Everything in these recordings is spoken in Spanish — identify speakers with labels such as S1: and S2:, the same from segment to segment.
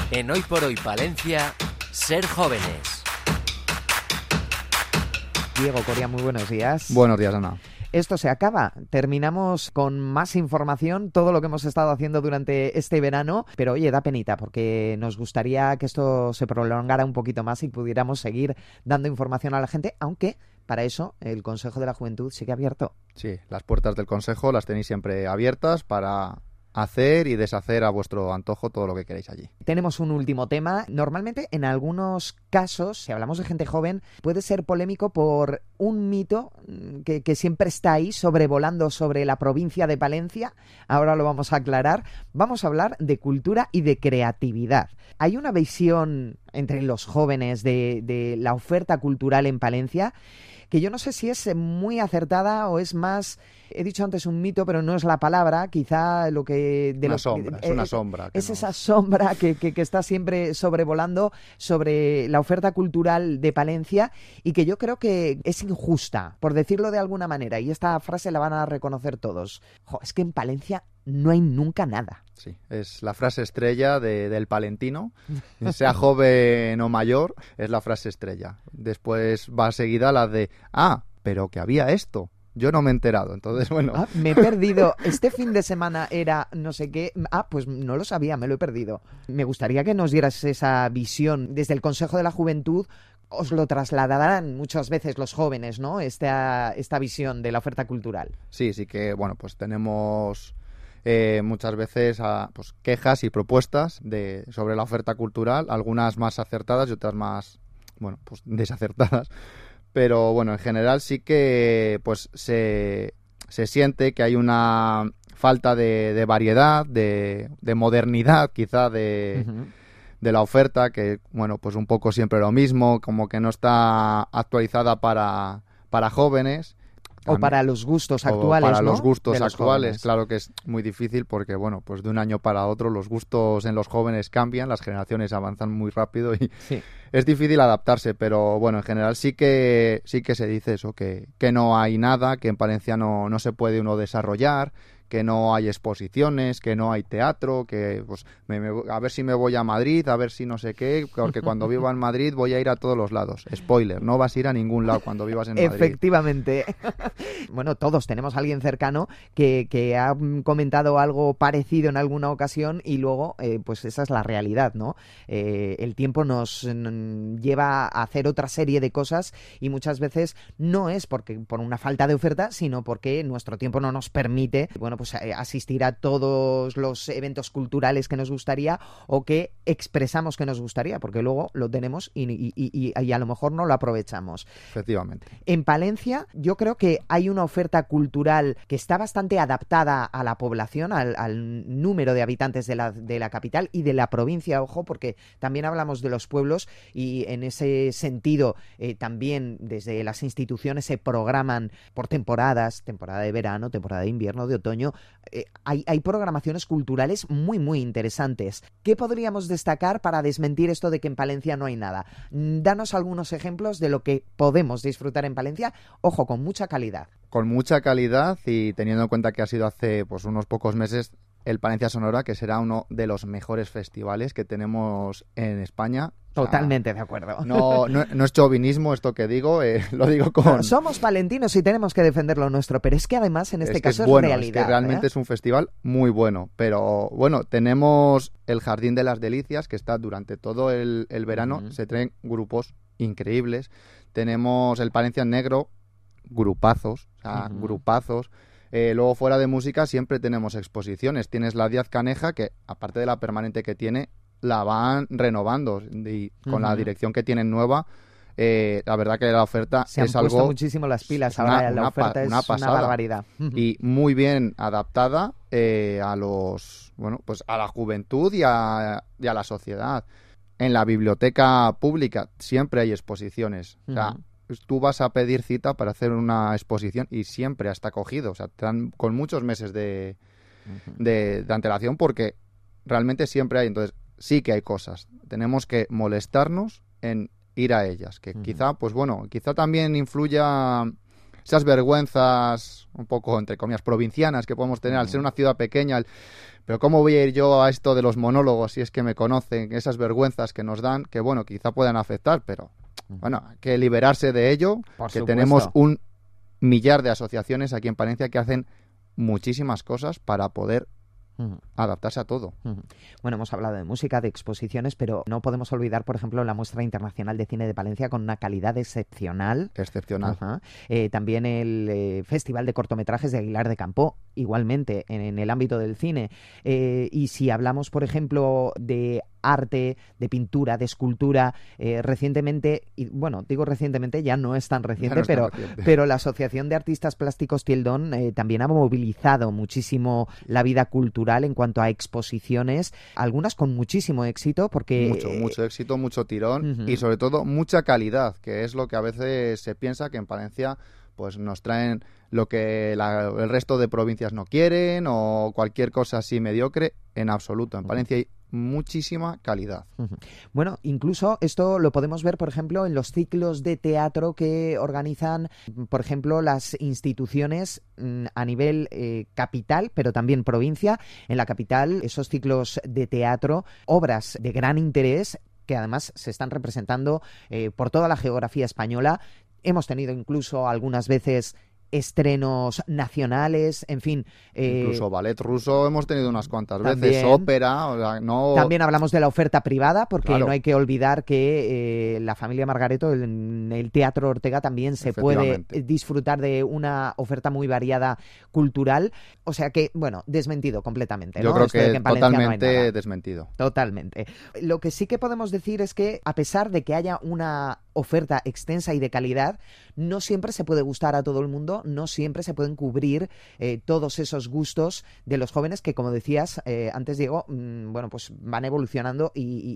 S1: En Hoy por Hoy Palencia, ser jóvenes.
S2: Diego Coria, muy buenos días.
S3: Buenos días, Ana.
S2: Esto se acaba. Terminamos con más información, todo lo que hemos estado haciendo durante este verano, pero oye, da penita porque nos gustaría que esto se prolongara un poquito más y pudiéramos seguir dando información a la gente, aunque para eso el Consejo de la Juventud sigue abierto.
S3: Sí, las puertas del Consejo las tenéis siempre abiertas para hacer y deshacer a vuestro antojo todo lo que queréis allí.
S2: Tenemos un último tema. Normalmente, en algunos casos, si hablamos de gente joven, puede ser polémico por un mito que siempre está ahí sobrevolando sobre la provincia de Palencia. Ahora lo vamos a aclarar. Vamos a hablar de cultura y de creatividad. Hay una visión entre los jóvenes de la oferta cultural en Palencia que yo no sé si es muy acertada o es más, he dicho antes un mito, pero no es la palabra, quizá lo que...
S3: Es una sombra.
S2: Es esa sombra que está siempre sobrevolando sobre la oferta cultural de Palencia y que yo creo que es injusta, por decirlo de alguna manera, y esta frase la van a reconocer todos. Es que en Palencia no hay nunca nada.
S3: Sí, es la frase estrella del palentino, sea joven o mayor, es la frase estrella. Después va seguida la de, pero que había esto. Yo no me he enterado, entonces bueno.
S2: Me he perdido. Este fin de semana era no sé qué. Pues no lo sabía, me lo he perdido. Me gustaría que nos dieras esa visión desde el Consejo de la Juventud. Os lo trasladarán muchas veces los jóvenes, ¿no? Esta visión de la oferta cultural.
S3: Sí que, bueno, pues tenemos muchas veces pues quejas y propuestas sobre la oferta cultural, algunas más acertadas y otras más, bueno, pues desacertadas. Pero bueno, en general sí que pues se siente que hay una falta de variedad, de modernidad quizá de la oferta, que bueno, pues un poco siempre lo mismo, como que no está actualizada para jóvenes.
S2: O para los gustos actuales,
S3: para
S2: ¿no?
S3: los gustos
S2: de los
S3: actuales,
S2: jóvenes.
S3: claro que es muy difícil porque, bueno, pues de un año para otro los gustos en los jóvenes cambian, las generaciones avanzan muy rápido y
S2: sí.
S3: Es difícil adaptarse, pero bueno, en general sí que se dice eso, que no hay nada, que en Palencia no se puede uno desarrollar, que no hay exposiciones, que no hay teatro, que pues a ver si me voy a Madrid, a ver si no sé qué, porque cuando viva en Madrid voy a ir a todos los lados. Spoiler, no vas a ir a ningún lado cuando vivas en Madrid.
S2: Efectivamente. Bueno, todos tenemos a alguien cercano que ha comentado algo parecido en alguna ocasión y luego, pues esa es la realidad, ¿no? El tiempo nos lleva a hacer otra serie de cosas y muchas veces no es por una falta de oferta, sino porque nuestro tiempo no nos permite, bueno, pues asistir a todos los eventos culturales que nos gustaría o que expresamos que nos gustaría, porque luego lo tenemos y a lo mejor no lo aprovechamos.
S3: Efectivamente.
S2: En Palencia yo creo que hay una oferta cultural que está bastante adaptada a la población, al número de habitantes de la capital y de la provincia, ojo, porque también hablamos de los pueblos y en ese sentido también desde las instituciones se programan por temporadas, temporada de verano, temporada de invierno, de otoño. Hay programaciones culturales muy, muy interesantes. ¿Qué podríamos destacar para desmentir esto de que en Palencia no hay nada? Danos algunos ejemplos de lo que podemos disfrutar en Palencia, ojo, con mucha calidad.
S3: Con mucha calidad y teniendo en cuenta que ha sido hace pues unos pocos meses el Palencia Sonora, que será uno de los mejores festivales que tenemos en España.
S2: Totalmente de acuerdo.
S3: No es chauvinismo esto que digo, lo digo con...
S2: Somos palentinos y tenemos que defender lo nuestro, pero es que además en este caso es
S3: bueno,
S2: realidad.
S3: Es que realmente es un festival muy bueno, pero bueno, tenemos el Jardín de las Delicias, que está durante todo el verano, se traen grupos increíbles. Tenemos el Palencia Negro, grupazos. Luego fuera de música siempre tenemos exposiciones. Tienes la Díaz Caneja, que aparte de la permanente que tiene, la van renovando y con la dirección que tienen nueva, la verdad que la oferta
S2: se
S3: es
S2: han
S3: algo...
S2: puesto muchísimo las pilas, ahora la oferta es una barbaridad.
S3: Y muy bien adaptada a los, bueno, pues a la juventud y a la sociedad. En la biblioteca pública siempre hay exposiciones. O sea, tú vas a pedir cita para hacer una exposición y siempre está cogido. O sea, te dan con muchos meses de antelación porque realmente siempre hay. Entonces, sí que hay cosas. Tenemos que molestarnos en ir a ellas. Que quizá, pues bueno, quizá también influya esas vergüenzas un poco, entre comillas, provincianas que podemos tener al ser una ciudad pequeña. pero ¿cómo voy a ir yo a esto de los monólogos si es que me conocen, esas vergüenzas que nos dan, que bueno, quizá puedan afectar, pero bueno, hay que liberarse de ello,
S2: Por
S3: que
S2: supuesto.
S3: tenemos un millar de asociaciones aquí en Palencia que hacen muchísimas cosas para poder adaptarse a todo.
S2: Bueno, hemos hablado de música, de exposiciones, pero no podemos olvidar, por ejemplo, la Muestra Internacional de Cine de Palencia con una calidad excepcional.
S3: Excepcional.
S2: Ajá. También el Festival de Cortometrajes de Aguilar de Campoo, igualmente, en el ámbito del cine. Y si hablamos, por ejemplo, de arte, de pintura, de escultura, recientemente, y bueno, digo recientemente, ya no es tan reciente, pero la Asociación de Artistas Plásticos Tieldón también ha movilizado muchísimo la vida cultural en cuanto a exposiciones, algunas con muchísimo éxito, porque...
S3: Mucho éxito, mucho tirón y sobre todo mucha calidad, que es lo que a veces se piensa que en Palencia pues nos traen lo que el resto de provincias no quieren o cualquier cosa así mediocre. En absoluto, en Palencia hay muchísima calidad.
S2: Bueno, incluso esto lo podemos ver, por ejemplo, en los ciclos de teatro que organizan, por ejemplo, las instituciones a nivel capital, pero también provincia. En la capital, esos ciclos de teatro, obras de gran interés que además se están representando por toda la geografía española. Hemos tenido incluso algunas veces estrenos nacionales, en fin.
S3: Incluso ballet ruso hemos tenido unas cuantas
S2: también,
S3: veces, ópera, o sea, no...
S2: También hablamos de la oferta privada, porque claro, no hay que olvidar que la familia Margareto, en el Teatro Ortega, también se puede disfrutar de una oferta muy variada cultural. O sea que, bueno, desmentido completamente, ¿no?
S3: Yo creo
S2: Esto de que en Palencia
S3: totalmente
S2: no hay nada.
S3: desmentido.
S2: Totalmente. Lo que sí que podemos decir es que, a pesar de que haya una oferta extensa y de calidad, no siempre se puede gustar a todo el mundo, no siempre se pueden cubrir todos esos gustos de los jóvenes que, como decías antes, Diego, bueno, pues van evolucionando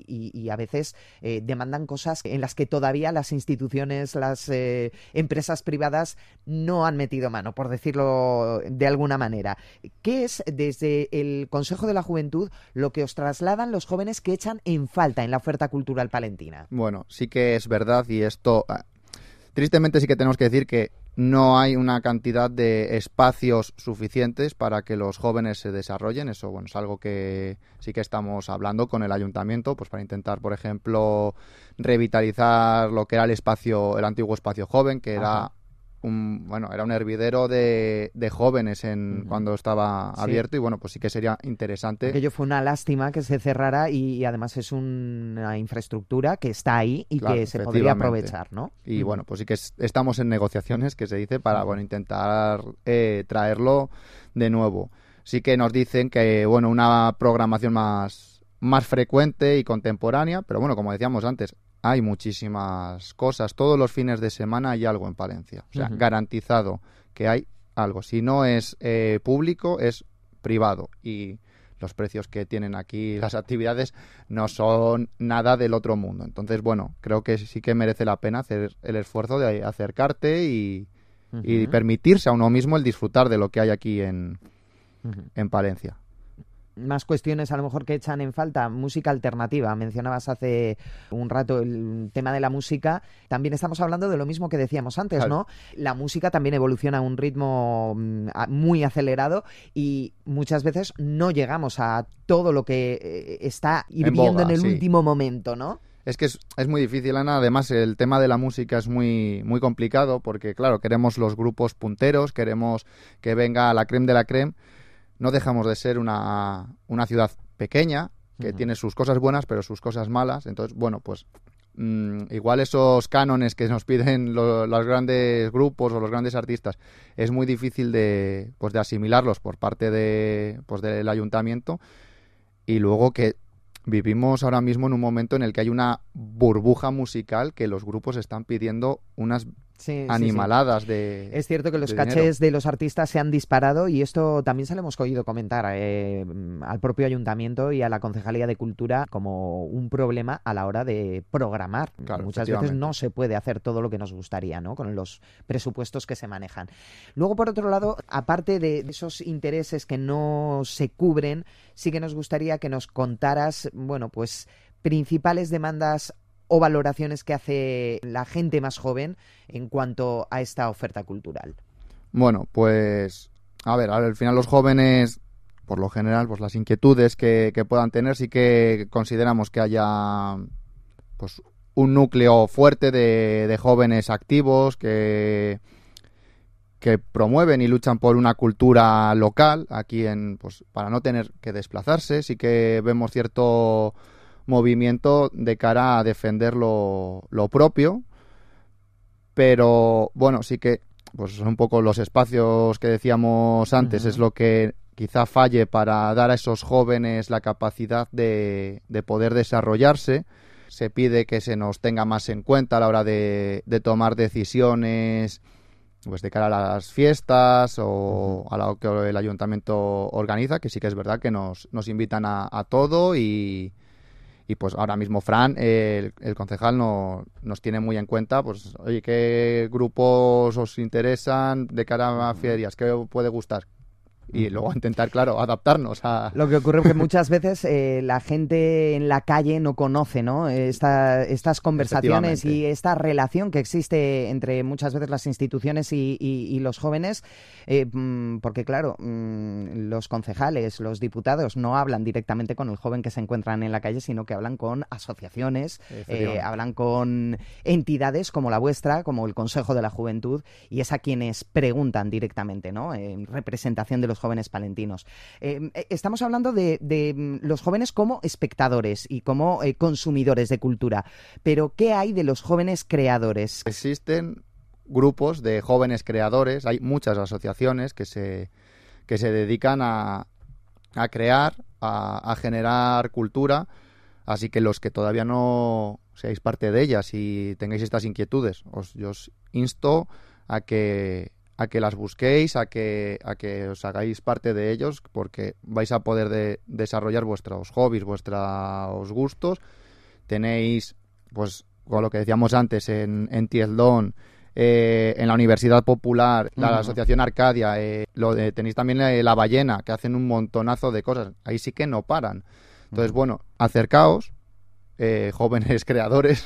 S2: y a veces demandan cosas en las que todavía las instituciones, las empresas privadas no han metido mano, por decirlo de alguna manera. ¿Qué es, desde el Consejo de la Juventud, lo que os trasladan los jóvenes que echan en falta en la oferta cultural palentina?
S3: Bueno, sí que es verdad, y esto... Tristemente sí que tenemos que decir que no hay una cantidad de espacios suficientes para que los jóvenes se desarrollen. Eso, bueno, es algo que sí que estamos hablando con el ayuntamiento, pues para intentar, por ejemplo, revitalizar lo que era el antiguo espacio joven, que era era un hervidero de jóvenes cuando estaba abierto, y bueno, pues sí que sería interesante.
S2: Aquello fue una lástima que se cerrara y además es una infraestructura que está ahí y claro, que se podría aprovechar, ¿no?
S3: Y bueno, pues sí que estamos en negociaciones, que se dice, para intentar traerlo de nuevo. Sí que nos dicen que, bueno, una programación más frecuente y contemporánea, pero bueno, como decíamos antes, hay muchísimas cosas. Todos los fines de semana hay algo en Palencia. O sea, garantizado que hay algo. Si no es público, es privado. Y los precios que tienen aquí las actividades no son nada del otro mundo. Entonces, bueno, creo que sí que merece la pena hacer el esfuerzo de acercarte y permitirse a uno mismo el disfrutar de lo que hay aquí en Palencia.
S2: Más cuestiones a lo mejor que echan en falta, música alternativa. Mencionabas hace un rato el tema de la música. También estamos hablando de lo mismo que decíamos antes, claro, ¿no? La música también evoluciona a un ritmo muy acelerado y muchas veces no llegamos a todo lo que está hirviendo en el último momento, ¿no?
S3: Es que es muy difícil, Ana. Además, el tema de la música es muy, muy complicado porque, claro, queremos los grupos punteros, queremos que venga la crème de la crème. No dejamos de ser una ciudad pequeña que tiene sus cosas buenas, pero sus cosas malas. Entonces, bueno, pues igual esos cánones que nos piden los grandes grupos o los grandes artistas es muy difícil de asimilarlos por parte del ayuntamiento. Y luego que vivimos ahora mismo en un momento en el que hay una burbuja musical que los grupos están pidiendo unas animaladas de
S2: Es cierto que los cachés de los artistas se han disparado y esto también se lo hemos oído comentar al propio ayuntamiento y a la Concejalía de Cultura como un problema a la hora de programar.
S3: Claro,
S2: muchas veces no se puede hacer todo lo que nos gustaría, ¿no? Con los presupuestos que se manejan. Luego, por otro lado, aparte de esos intereses que no se cubren, sí que nos gustaría que nos contaras, bueno, pues principales demandas o valoraciones que hace la gente más joven en cuanto a esta oferta cultural.
S3: Bueno, pues a ver, al final los jóvenes por lo general, pues las inquietudes que puedan tener, sí que consideramos que haya pues un núcleo fuerte de jóvenes activos que promueven y luchan por una cultura local aquí pues para no tener que desplazarse. Sí que vemos cierto movimiento de cara a defender lo propio, pero bueno, sí que pues son un poco los espacios que decíamos antes, es lo que quizá falle para dar a esos jóvenes la capacidad de poder desarrollarse. Se pide que se nos tenga más en cuenta a la hora de tomar decisiones pues de cara a las fiestas o a lo que el ayuntamiento organiza, que sí que es verdad que nos invitan a todo y pues ahora mismo Fran, el concejal, nos tiene muy en cuenta, pues oye, ¿qué grupos os interesan de cara a ferias? ¿Qué os puede gustar? Y luego intentar, claro, adaptarnos a...
S2: Lo que ocurre es que muchas veces la gente en la calle no conoce, ¿no? Estas conversaciones y esta relación que existe entre muchas veces las instituciones y los jóvenes, porque claro, los concejales, los diputados no hablan directamente con el joven que se encuentran en la calle, sino que hablan con asociaciones, hablan con entidades como la vuestra, como el Consejo de la Juventud, y es a quienes preguntan directamente, ¿no? En representación de los jóvenes palentinos. Estamos hablando de los jóvenes como espectadores y como consumidores de cultura, pero ¿qué hay de los jóvenes creadores?
S3: Existen grupos de jóvenes creadores, hay muchas asociaciones que se dedican a crear, a generar cultura, así que los que todavía no seáis parte de ellas y tengáis estas inquietudes, yo os insto a que las busquéis, a que os hagáis parte de ellos, porque vais a poder desarrollar vuestros hobbies, vuestros gustos. Tenéis, pues, con lo que decíamos antes, en Tieldón, en la Universidad Popular, la Asociación Arcadia, tenéis también la Ballena, que hacen un montonazo de cosas. Ahí sí que no paran. Entonces, bueno, acercaos, jóvenes creadores,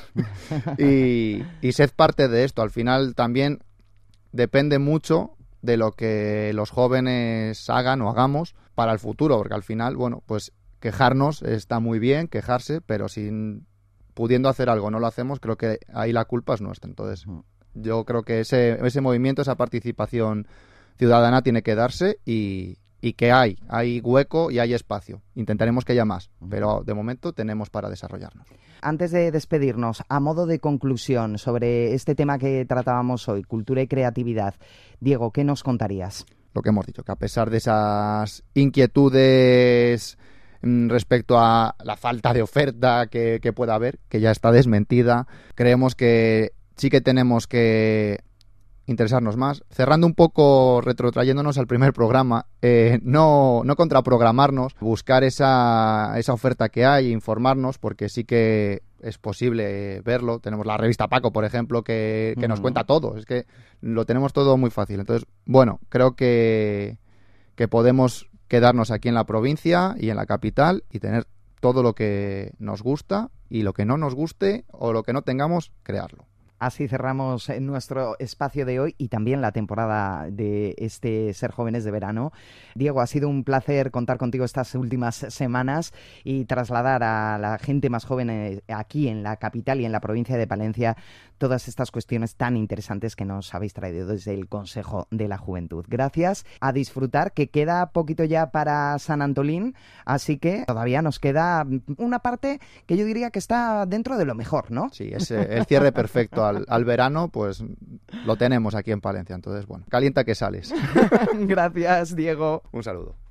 S3: y sed parte de esto. Al final también depende mucho de lo que los jóvenes hagan o hagamos para el futuro, porque al final, bueno, pues quejarnos está muy bien, quejarse, pero si pudiendo hacer algo no lo hacemos, creo que ahí la culpa es nuestra. Entonces, yo creo que ese movimiento, esa participación ciudadana tiene que darse y que hay hueco y hay espacio. Intentaremos que haya más, pero de momento tenemos para desarrollarnos.
S2: Antes de despedirnos, a modo de conclusión sobre este tema que tratábamos hoy, cultura y creatividad, Diego, ¿qué nos contarías?
S3: Lo que hemos dicho, que a pesar de esas inquietudes respecto a la falta de oferta que pueda haber, que ya está desmentida, creemos que sí que tenemos que interesarnos más. Cerrando un poco, retrotrayéndonos al primer programa, no contraprogramarnos, buscar esa oferta que hay, informarnos, porque sí que es posible verlo. Tenemos la revista Paco, por ejemplo, que nos cuenta todo. Es que lo tenemos todo muy fácil. Entonces, bueno, creo que podemos quedarnos aquí en la provincia y en la capital y tener todo lo que nos gusta, y lo que no nos guste o lo que no tengamos, crearlo.
S2: Así cerramos nuestro espacio de hoy y también la temporada de este Ser Jóvenes de verano. Diego, ha sido un placer contar contigo estas últimas semanas y trasladar a la gente más joven aquí en la capital y en la provincia de Palencia todas estas cuestiones tan interesantes que nos habéis traído desde el Consejo de la Juventud. Gracias, a disfrutar, que queda poquito ya para San Antolín, así que todavía nos queda una parte que yo diría que está dentro de lo mejor, ¿no?
S3: Sí, es el cierre perfecto al verano, pues lo tenemos aquí en Palencia. Entonces, bueno, calienta que sales.
S2: Gracias, Diego.
S3: Un saludo.